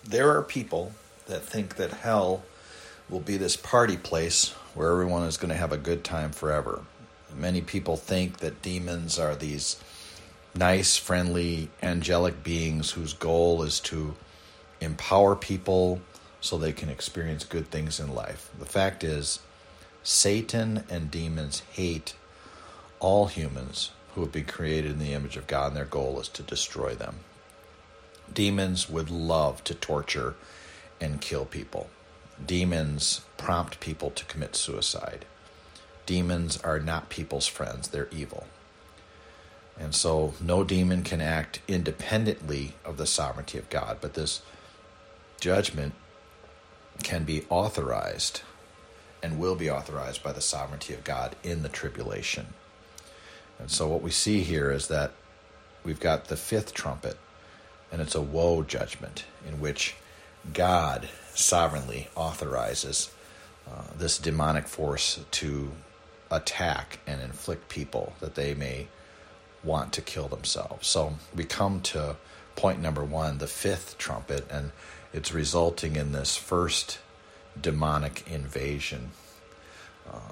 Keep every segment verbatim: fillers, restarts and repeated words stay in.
There are people that think that hell will be this party place where everyone is going to have a good time forever. Many people think that demons are these nice, friendly, angelic beings whose goal is to empower people so they can experience good things in life. The fact is, Satan and demons hate all humans who have been created in the image of God, and their goal is to destroy them. Demons would love to torture and kill people. Demons prompt people to commit suicide. Demons are not people's friends, they're evil. And so no demon can act independently of the sovereignty of God, but this judgment can be authorized and will be authorized by the sovereignty of God in the tribulation. And so what we see here is that we've got the fifth trumpet, and it's a woe judgment in which God sovereignly authorizes uh, this demonic force to attack and inflict people that they may want to kill themselves. So we come to point number one, the fifth trumpet, and it's resulting in this first demonic invasion. Um,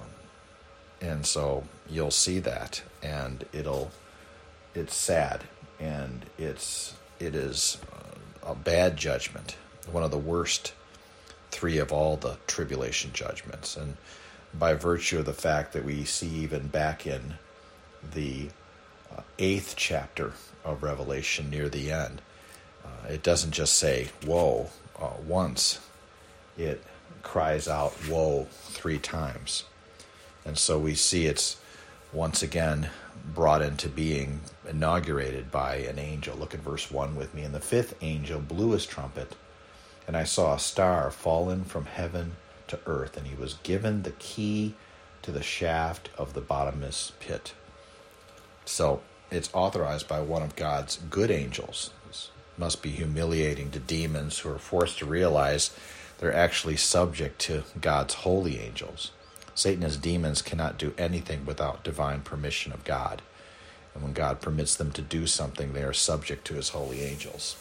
and so you'll see that, and it'll it's sad, and it's it is a bad judgment, one of the worst three of all the tribulation judgments. And by virtue of the fact that we see even back in the uh, eighth chapter of Revelation near the end, uh, it doesn't just say woe uh, once, it cries out woe three times. And so we see it's once again brought into being, inaugurated by an angel. Look at verse one with me. And the fifth angel blew his trumpet, and I saw a star fallen from heaven to earth, and he was given the key to the shaft of the bottomless pit. So it's authorized by one of God's good angels. This must be humiliating to demons who are forced to realize they're actually subject to God's holy angels. Satan and his demons cannot do anything without divine permission of God. And when God permits them to do something, they are subject to his holy angels.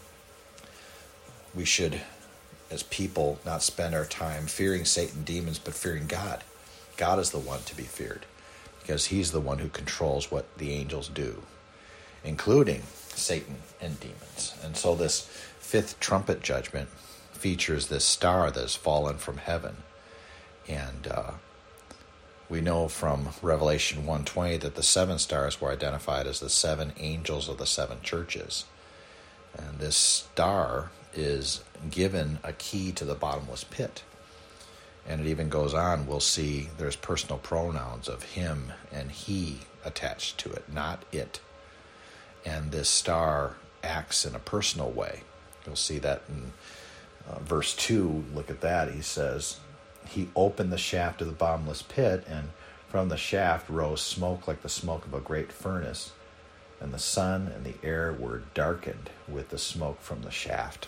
We should, as people, not spend our time fearing Satan and demons, but fearing God. God is the one to be feared, because he's the one who controls what the angels do, including Satan and demons. And so this fifth trumpet judgment features this star that has fallen from heaven. And uh, we know from Revelation one twenty that the seven stars were identified as the seven angels of the seven churches. And this star is given a key to the bottomless pit. And it even goes on, we'll see there's personal pronouns of him and he attached to it, not it. And this star acts in a personal way. You'll see that in uh, verse two. Look at that. He says, he opened the shaft of the bottomless pit, and from the shaft rose smoke like the smoke of a great furnace, and the sun and the air were darkened with the smoke from the shaft.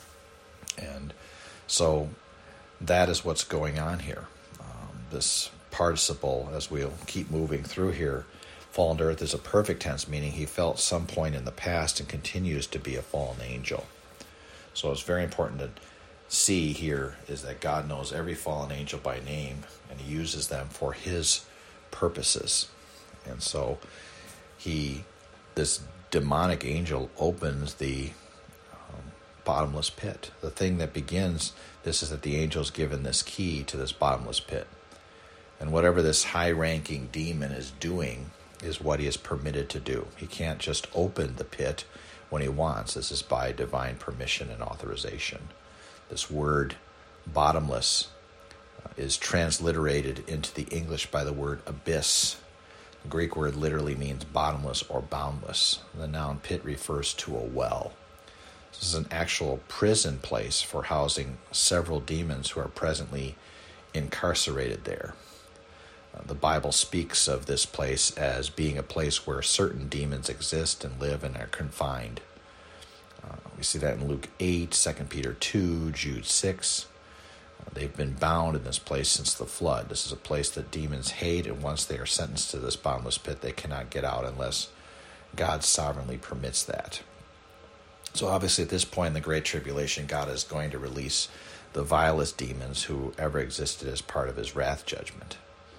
And so that is what's going on here. Um, this participle, as we'll keep moving through here, fallen to earth, is a perfect tense, meaning he felt some point in the past and continues to be a fallen angel. So it's very important to see here is that God knows every fallen angel by name, and he uses them for his purposes. And so he, this demonic angel, opens the um, bottomless pit. The thing that begins this is that the angel is given this key to this bottomless pit. And whatever this high-ranking demon is doing is what he is permitted to do. He can't just open the pit when he wants. This is by divine permission and authorization. This word bottomless uh, is transliterated into the English by the word abyss. The Greek word literally means bottomless or boundless. The noun pit refers to a well. This is an actual prison place for housing several demons who are presently incarcerated there. Uh, the Bible speaks of this place as being a place where certain demons exist and live and are confined. Uh, we see that in Luke eight, Second Peter two, Jude six. Uh, they've been bound in this place since the flood. This is a place that demons hate, and once they are sentenced to this bottomless pit, they cannot get out unless God sovereignly permits that. So obviously at this point in the Great Tribulation, God is going to release the vilest demons who ever existed as part of his wrath judgment.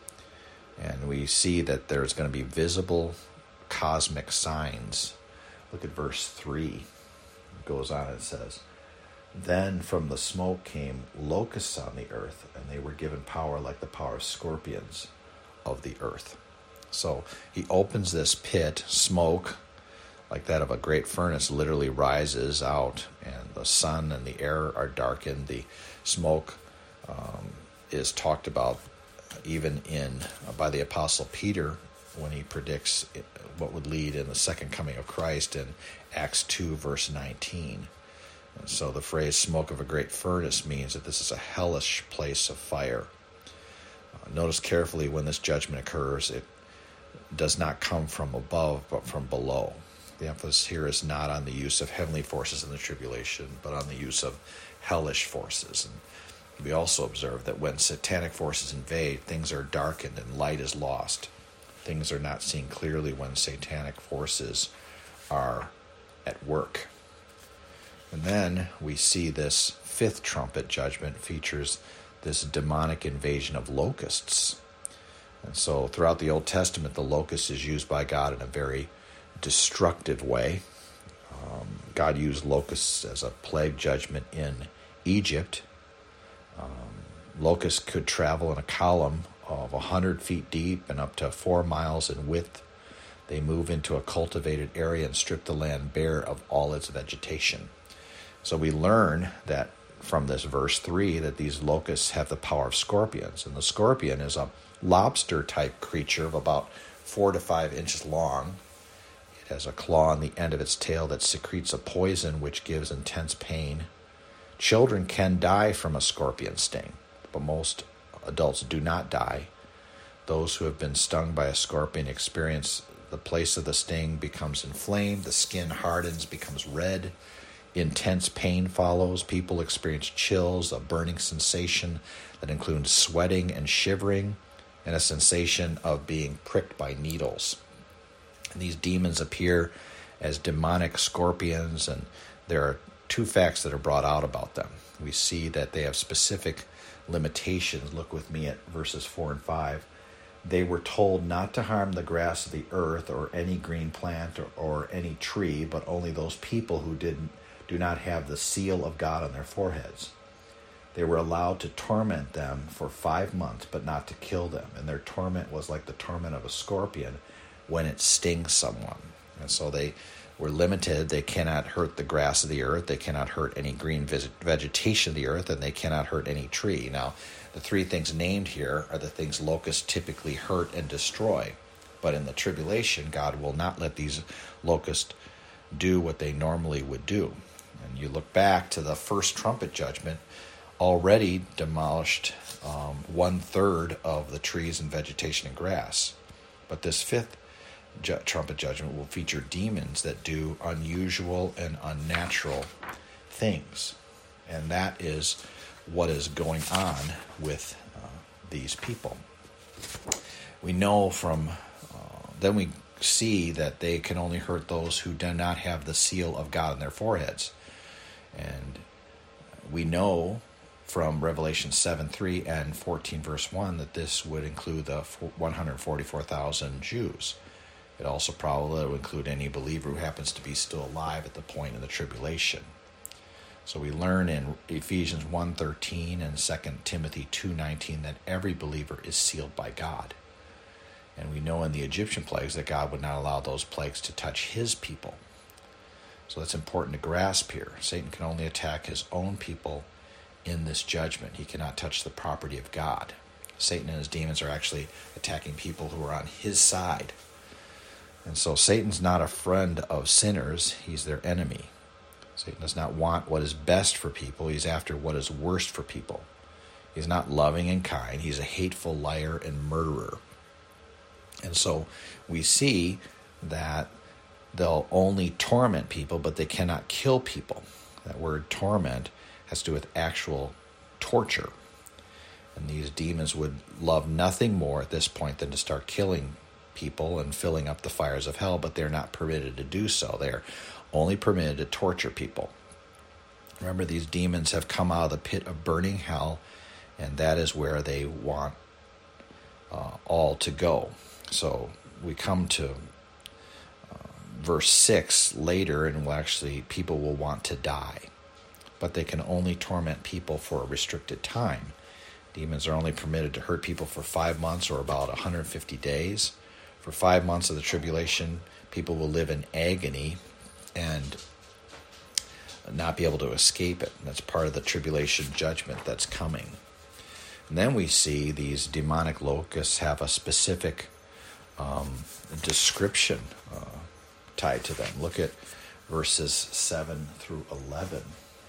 And we see that there's going to be visible cosmic signs. Look at verse three. It goes on, it says, "Then from the smoke came locusts on the earth, and they were given power like the power of scorpions of the earth." So he opens this pit, smoke, like that of a great furnace, literally rises out, and the sun and the air are darkened. The smoke um, is talked about even in uh, by the Apostle Peter when he predicts what would lead in the second coming of Christ in Acts two, verse nineteen. And so the phrase "smoke of a great furnace" means that this is a hellish place of fire. Uh, notice carefully when this judgment occurs, it does not come from above, but from below. The emphasis here is not on the use of heavenly forces in the tribulation, but on the use of hellish forces. And we also observe that when satanic forces invade, things are darkened and light is lost. Things are not seen clearly when satanic forces are at work. And then we see this fifth trumpet judgment features this demonic invasion of locusts. And so throughout the Old Testament, the locust is used by God in a very destructive way. Um, God used locusts as a plague judgment in Egypt. Um, locusts could travel in a column of one hundred feet deep and up to four miles in width. They move into a cultivated area and strip the land bare of all its vegetation. So we learn that from this verse three that these locusts have the power of scorpions. And the scorpion is a lobster-type creature of about four to five inches long. It has a claw on the end of its tail that secretes a poison which gives intense pain. Children can die from a scorpion sting, but most adults do not die. Those who have been stung by a scorpion experience the place of the sting becomes inflamed, the skin hardens, becomes red. Intense pain follows. People experience chills, a burning sensation that includes sweating and shivering, and a sensation of being pricked by needles. And these demons appear as demonic scorpions, and there are two facts that are brought out about them. We see that they have specific limitations. Look with me at verses four and five. They were told not to harm the grass of the earth or any green plant or, or any tree, but only those people who didn't do not have the seal of God on their foreheads. They were allowed to torment them for five months, but not to kill them. And their torment was like the torment of a scorpion when it stings someone. And so they were limited. They cannot hurt the grass of the earth. They cannot hurt any green vegetation of the earth, and they cannot hurt any tree. Now, the three things named here are the things locusts typically hurt and destroy. But in the tribulation, God will not let these locusts do what they normally would do. And you look back to the first trumpet judgment, already demolished um, one-third of the trees and vegetation and grass. But this fifth ju- trumpet judgment will feature demons that do unusual and unnatural things. And that is what is going on with uh, these people. We know from, uh, then we see that they can only hurt those who do not have the seal of God on their foreheads. And we know from Revelation seven three and fourteen verse one that this would include the one hundred forty-four thousand Jews. It also probably would include any believer who happens to be still alive at the point of the tribulation. So we learn in Ephesians one thirteen and Second Timothy two nineteen that every believer is sealed by God. And we know in the Egyptian plagues that God would not allow those plagues to touch his people. So that's important to grasp here. Satan can only attack his own people in this judgment. He cannot touch the property of God. Satan and his demons are actually attacking people who are on his side. And so Satan's not a friend of sinners. He's their enemy. Satan does not want what is best for people. He's after what is worst for people. He's not loving and kind. He's a hateful liar and murderer. And so we see that they'll only torment people, but they cannot kill people. That word torment has to do with actual torture. And these demons would love nothing more at this point than to start killing people and filling up the fires of hell, but they're not permitted to do so. They're only permitted to torture people. Remember, these demons have come out of the pit of burning hell, and that is where they want uh, all to go. So we come to uh, verse six later, and we'll actually, people will want to die. But they can only torment people for a restricted time. Demons are only permitted to hurt people for five months or about one hundred fifty days. For five months of the tribulation, people will live in agony and not be able to escape it. That's part of the tribulation judgment that's coming. And then we see these demonic locusts have a specific um, description uh, tied to them. Look at verses seven through eleven.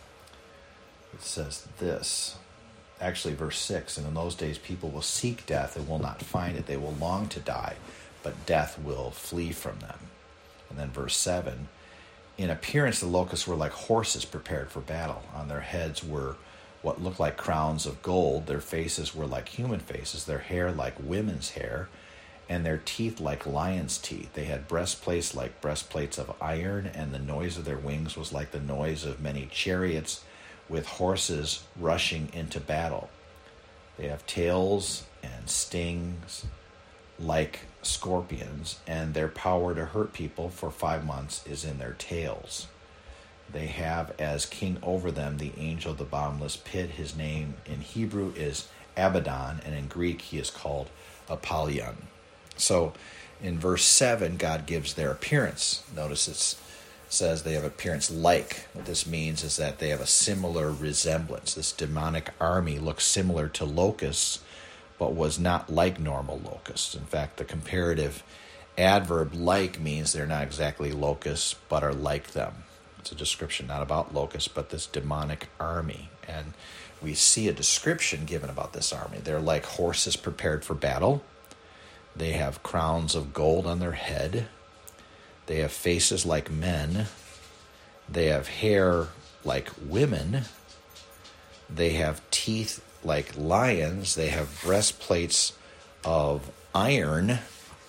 It says this. Actually, verse six, and in those days people will seek death and will not find it. They will long to die, but death will flee from them. And then verse seven, in appearance the locusts were like horses prepared for battle. On their heads were what looked like crowns of gold. Their faces were like human faces, their hair like women's hair, and their teeth like lions' teeth. They had breastplates like breastplates of iron, and the noise of their wings was like the noise of many chariots with horses rushing into battle. They have tails and stings like scorpions, and their power to hurt people for five months is in their tails. They have as king over them the angel of the bottomless pit. His name in Hebrew is Abaddon, and in Greek he is called Apollyon. So in verse seven, God gives their appearance. Notice it says they have appearance like. What this means is that they have a similar resemblance. This demonic army looks similar to locusts, but was not like normal locusts. In fact, the comparative adverb like means they're not exactly locusts, but are like them. It's a description not about locusts, but this demonic army. And we see a description given about this army. They're like horses prepared for battle. They have crowns of gold on their head. They have faces like men. They have hair like women. They have teeth like lions. They have breastplates of iron.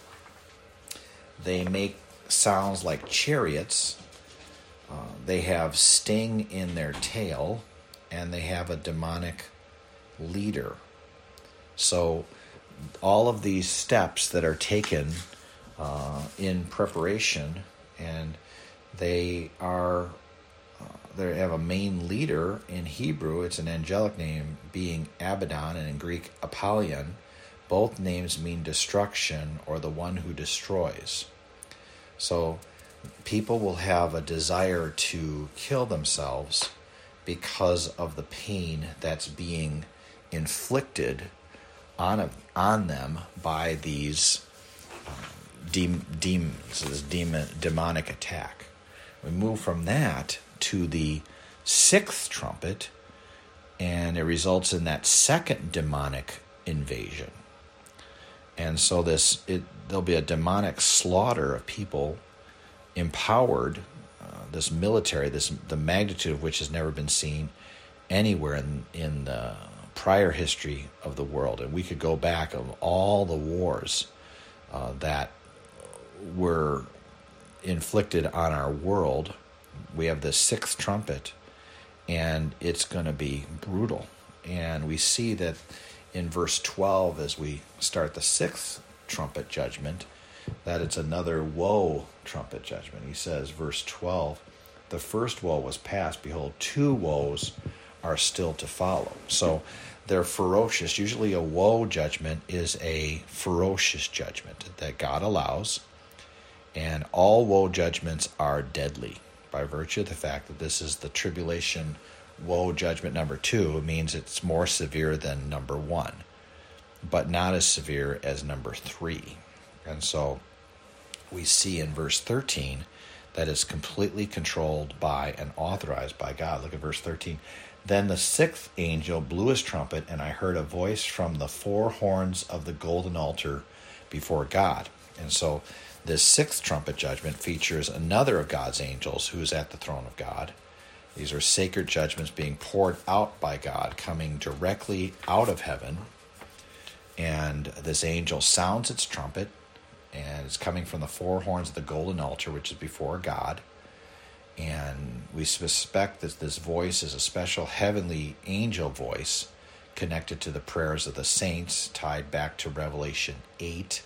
They make sounds like chariots. Uh, they have sting in their tail, and they have a demonic leader. So all of these steps that are taken uh, in preparation, and they are uh, they have a main leader. In Hebrew, it's an angelic name, being Abaddon, and in Greek, Apollyon. Both names mean destruction or the one who destroys. So people will have a desire to kill themselves because of the pain that's being inflicted on, on them by these um, de- demons, this demon, demonic attack. We move from that to the sixth trumpet, and it results in that second demonic invasion. And so this it, there'll be a demonic slaughter of people empowered, uh, this military, this the magnitude of which has never been seen anywhere in, in the prior history of the world. And we could go back of all the wars uh, that were inflicted on our world. We have the sixth trumpet, and it's going to be brutal. And we see that in verse twelve, as we start the sixth trumpet judgment, that it's another woe trumpet judgment. He says, verse twelve, the first woe was past. Behold, two woes are still to follow. So they're ferocious. Usually a woe judgment is a ferocious judgment that God allows. And all woe judgments are deadly by virtue of the fact that this is the tribulation woe judgment number two. It means it's more severe than number one, but not as severe as number three. And so we see in verse thirteen that it's completely controlled by and authorized by God. Look at verse thirteen. Then the sixth angel blew his trumpet, and I heard a voice from the four horns of the golden altar before God. And so this sixth trumpet judgment features another of God's angels who is at the throne of God. These are sacred judgments being poured out by God, coming directly out of heaven. And this angel sounds its trumpet, and it's coming from the four horns of the golden altar, which is before God. And we suspect that this voice is a special heavenly angel voice connected to the prayers of the saints, tied back to Revelation eight.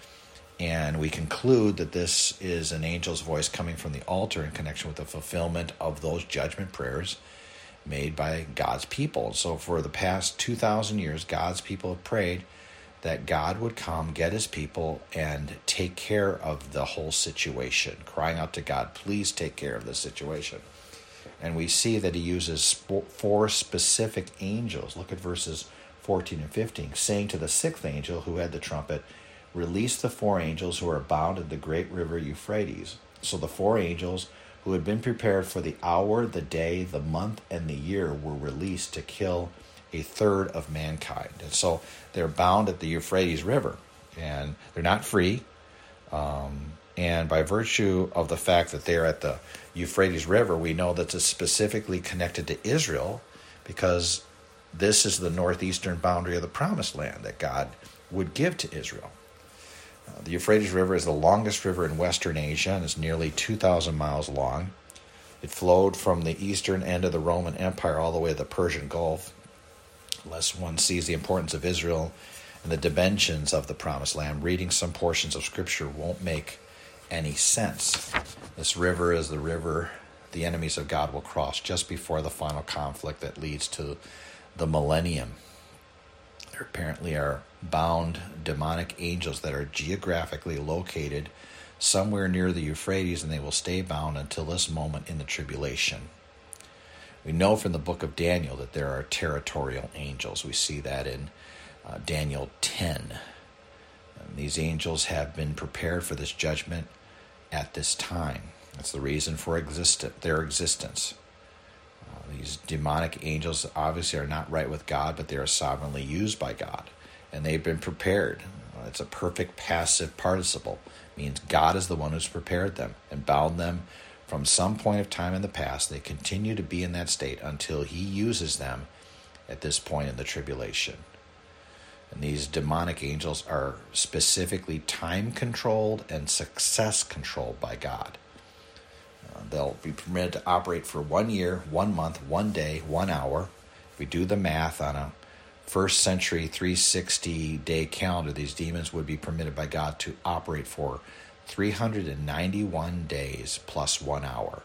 And we conclude that this is an angel's voice coming from the altar in connection with the fulfillment of those judgment prayers made by God's people. So for the past two thousand years, God's people have prayed that God would come, get his people, and take care of the whole situation, crying out to God, please take care of this situation. And we see that he uses four specific angels. Look at verses fourteen and fifteen, saying to the sixth angel who had the trumpet, release the four angels who are bound in the great river Euphrates. So the four angels who had been prepared for the hour, the day, the month, and the year were released to kill a third of mankind. And so they're bound at the Euphrates River, and they're not free. Um, and by virtue of the fact that they're at the Euphrates River, we know that it's specifically connected to Israel, because this is the northeastern boundary of the Promised Land that God would give to Israel. Uh, the Euphrates River is the longest river in Western Asia and is nearly two thousand miles long. It flowed from the eastern end of the Roman Empire all the way to the Persian Gulf. Unless one sees the importance of Israel and the dimensions of the Promised Land, reading some portions of Scripture won't make any sense. This river is the river the enemies of God will cross just before the final conflict that leads to the millennium. There apparently are bound demonic angels that are geographically located somewhere near the Euphrates, and they will stay bound until this moment in the tribulation. We know from the book of Daniel that there are territorial angels. We see that in uh, Daniel ten. And these angels have been prepared for this judgment at this time. That's the reason for exist- their existence. Uh, these demonic angels obviously are not right with God, but they are sovereignly used by God. And they've been prepared. Uh, it's a perfect passive participle. It means God is the one who's prepared them and bound them. From some point of time in the past, they continue to be in that state until he uses them at this point in the tribulation. And these demonic angels are specifically time-controlled and success-controlled by God. Uh, they'll be permitted to operate for one year, one month, one day, one hour. If we do the math on a first century three hundred sixty day calendar, these demons would be permitted by God to operate for three hundred ninety-one days plus one hour.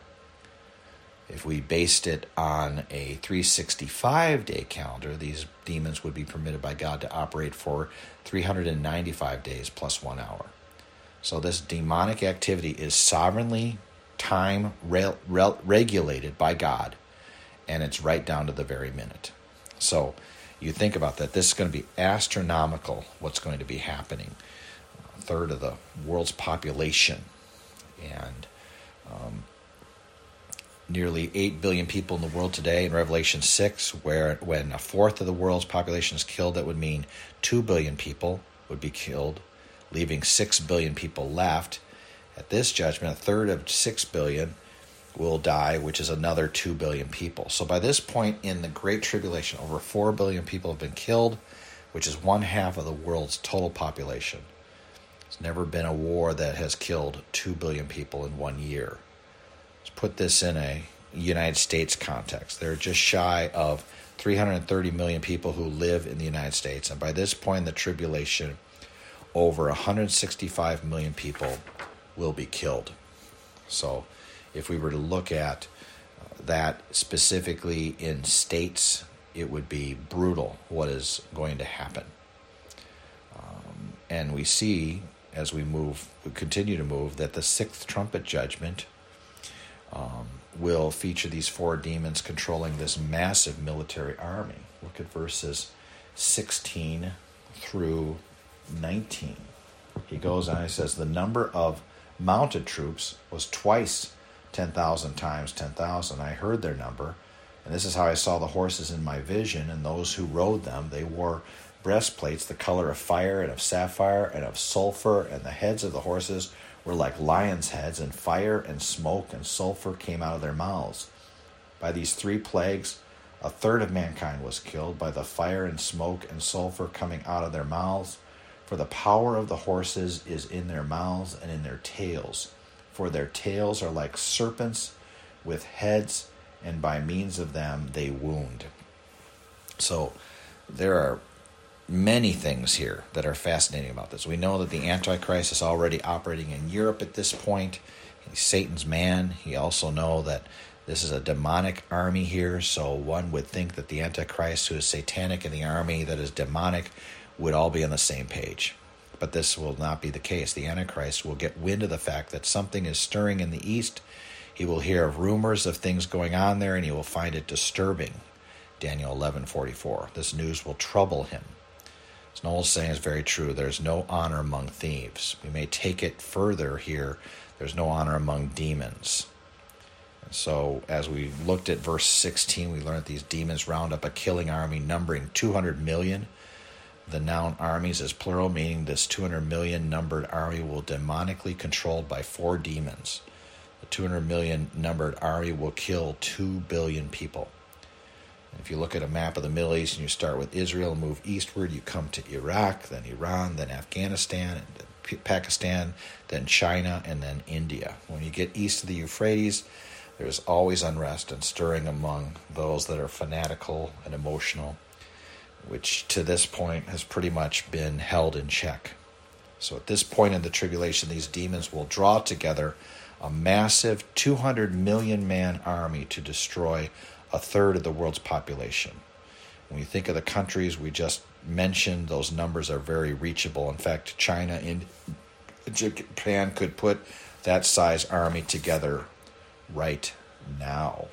If we based it on a three hundred sixty-five day calendar, these demons would be permitted by God to operate for three hundred ninety-five days plus one hour. So this demonic activity is sovereignly time re- re- regulated by God, and it's right down to the very minute. So you think about that. This is going to be astronomical, what's going to be happening. A third of the world's population, and um, nearly eight billion people in the world today. In Revelation six, where when a fourth of the world's population is killed, that would mean two billion people would be killed, leaving six billion people left. At this judgment, a third of six billion will die, which is another two billion people. So by this point in the Great Tribulation, over four billion people have been killed, which is one half of the world's total population. There's never been a war that has killed two billion people in one year. Let's put this in a United States context. There are just shy of three hundred thirty million people who live in the United States. And by this point in the tribulation, over one hundred sixty-five million people will be killed. So if we were to look at that specifically in states, it would be brutal what is going to happen. Um, and we see, as we move, we continue to move, that the sixth trumpet judgment um, will feature these four demons controlling this massive military army. Look at verses sixteen through nineteen. He goes on, he says, the number of mounted troops was twice ten thousand times ten thousand. I heard their number, and this is how I saw the horses in my vision, and those who rode them. They wore breastplates the color of fire and of sapphire and of sulfur, and the heads of the horses were like lions' heads, and fire and smoke and sulfur came out of their mouths. By these three plagues, a third of mankind was killed, by the fire and smoke and sulfur coming out of their mouths. For the power of the horses is in their mouths and in their tails. For their tails are like serpents, with heads, and by means of them they wound. So there are many things here that are fascinating about this. We know that the Antichrist is already operating in Europe at this point. He's Satan's man. He also know that this is a demonic army here, so one would think that the Antichrist, who is satanic, and the army that is demonic would all be on the same page. But this will not be the case. The Antichrist will get wind of the fact that something is stirring in the east. He will hear of rumors of things going on there, and he will find it disturbing. Daniel eleven forty-four. This news will trouble him. It's an old saying, is very true. There's no honor among thieves. We may take it further here. There's no honor among demons. And so as we looked at verse sixteen, we learned that these demons round up a killing army numbering two hundred million. The noun armies is plural, meaning this two hundred million numbered army will demonically controlled by four demons. The two hundred million numbered army will kill two billion people. If you look at a map of the Middle East and you start with Israel and move eastward, you come to Iraq, then Iran, then Afghanistan, then Pakistan, then China, and then India. When you get east of the Euphrates, there's always unrest and stirring among those that are fanatical and emotional, which to this point has pretty much been held in check. So at this point in the tribulation, these demons will draw together a massive two hundred million man army to destroy a third of the world's population. When you think of the countries we just mentioned, those numbers are very reachable. In fact, China and Japan could put that size army together right now.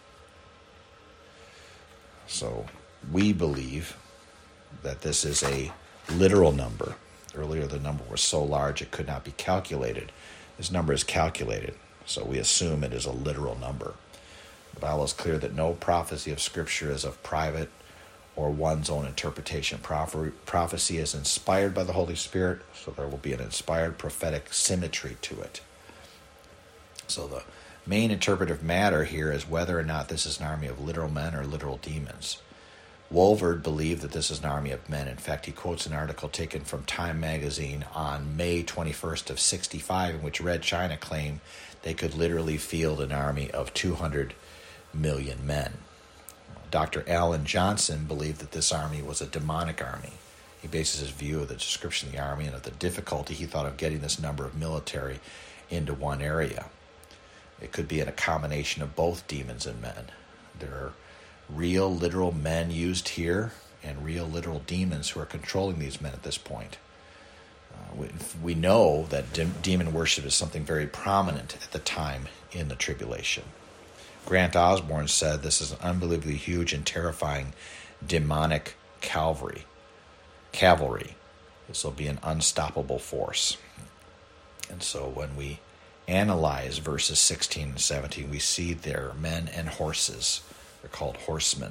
So we believe that this is a literal number. Earlier, the number was so large it could not be calculated. This number is calculated, so we assume it is a literal number. The Bible is clear that no prophecy of Scripture is of private or one's own interpretation. Prophecy is inspired by the Holy Spirit, so there will be an inspired prophetic symmetry to it. So the main interpretive matter here is whether or not this is an army of literal men or literal demons. Wolverd believed that this is an army of men. In fact, he quotes an article taken from Time magazine on May twenty-first of sixty-five, in which Red China claimed they could literally field an army of two hundred million men. Doctor Alan Johnson believed that this army was a demonic army. He bases his view of the description of the army and of the difficulty he thought of getting this number of military into one area. It could be in a combination of both demons and men. There are real, literal men used here and real, literal demons who are controlling these men at this point. Uh, we, we know that de- demon worship is something very prominent at the time in the tribulation. Grant Osborne said this is an unbelievably huge and terrifying demonic cavalry. Cavalry. This will be an unstoppable force. And so when we analyze verses sixteen and seventeen, we see there are men and horses. They're called horsemen.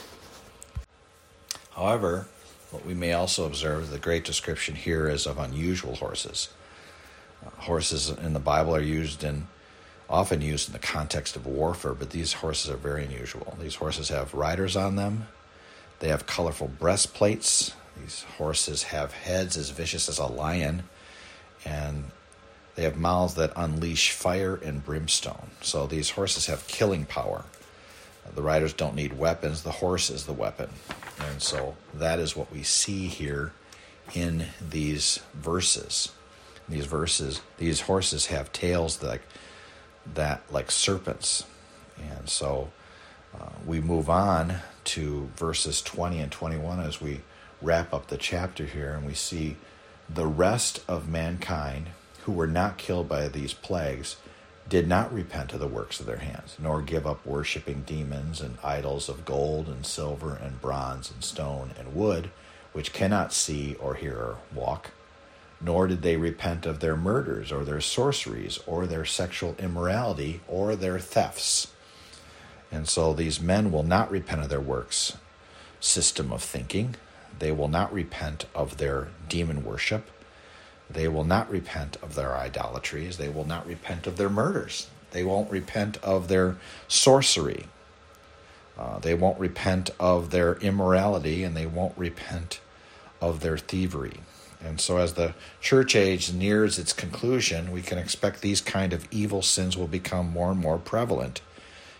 However, what we may also observe is the great description here is of unusual horses. Uh, horses in the Bible are used in often used in the context of warfare, but these horses are very unusual. These horses have riders on them. They have colorful breastplates. These horses have heads as vicious as a lion, and they have mouths that unleash fire and brimstone. So these horses have killing power. The riders don't need weapons. The horse is the weapon. And so that is what we see here in these verses. These verses, these horses have tails that that like serpents. And so uh, we move on to verses twenty and twenty-one as we wrap up the chapter here, and we see the rest of mankind who were not killed by these plagues did not repent of the works of their hands, nor give up worshiping demons and idols of gold and silver and bronze and stone and wood, which cannot see or hear or walk. Nor did they repent of their murders or their sorceries or their sexual immorality or their thefts. And so these men will not repent of their works system of thinking. They will not repent of their demon worship. They will not repent of their idolatries. They will not repent of their murders. They won't repent of their sorcery. Uh, they won't repent of their immorality, and they won't repent of their thievery. And so as the church age nears its conclusion, we can expect these kind of evil sins will become more and more prevalent.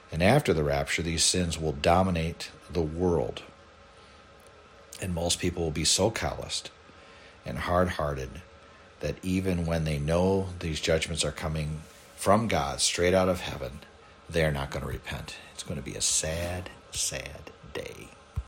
And after the rapture, these sins will dominate the world. And most people will be so calloused and hard-hearted that even when they know these judgments are coming from God, straight out of heaven, they're not going to repent. It's going to be a sad, sad day.